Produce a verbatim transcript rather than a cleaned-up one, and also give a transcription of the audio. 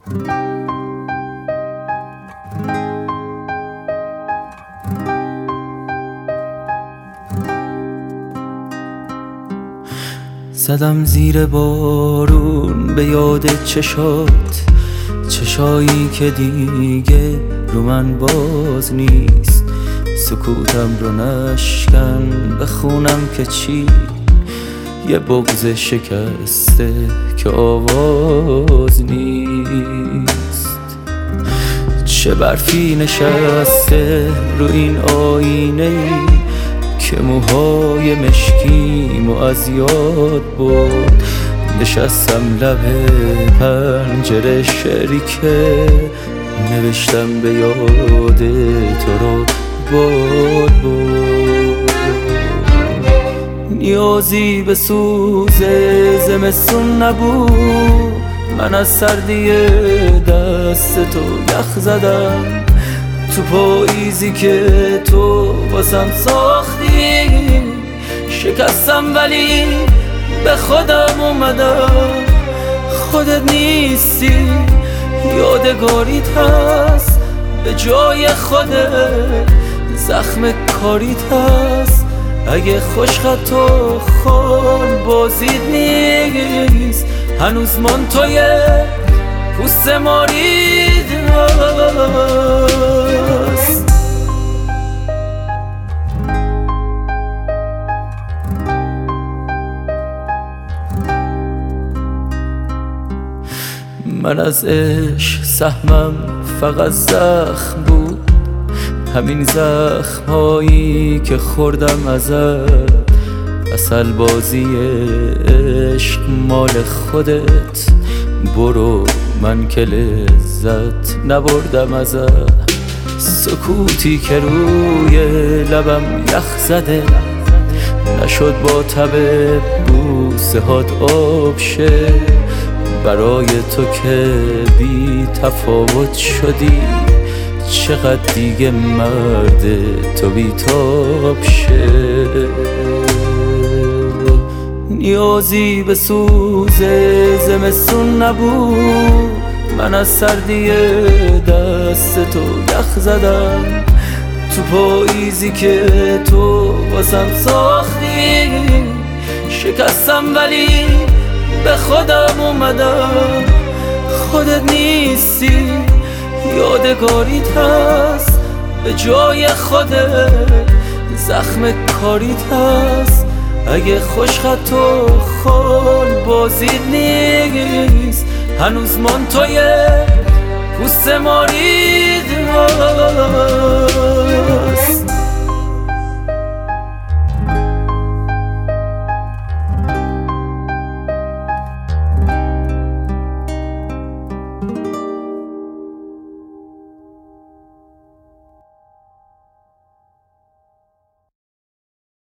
زدم زیر بارون به یاد چشات، چشایی که دیگه رو من باز نیست. سکوتم رو نشکن بخونم که چی، یه بغض شکسته که آواز نیست. چه برفی نشسته رو این آینه ای که موهای مشکیمو از یاد برد. نشستم لب پنجره شعری که نوشتم به یاد تو رو باد برد. نیازی به سوز زمستون نبود، من از سردی دست تو یخ زدم. تو پاییزی که تو واسم ساختی شکستم، ولی به خودم اومدم. خودت نیستی، یادگاریت هست به جای خودت، زخم کاریت هست. اگه خوشخط و خال بازید نیست، هنوز من توی پوست مارید هست. من از عشق سهمم فقط زخم بود، همین زخم هایی که خوردم ازت. اصل بازی عشق مال خودت، برو من که لذت نبردم ازت. سکوتی که روی لبم یخ زده، نشد با تب بوسه هات آب شه. برای تو که بی تفاوت شدی، چقدر دیگه مرد تو بی تاب شه. نیازی به سوز زمستون نبود، من از سردی دست تو یخ زدم. تو پاییزی که تو واسم ساختی شکستم، ولی به خودم اومدم. خودت نیستی، یادگاریت هست به جای خودت، زخم کاریت هست. اگه خوشخط و خال بازید نیست، هنوز من توی پوست مارید هست.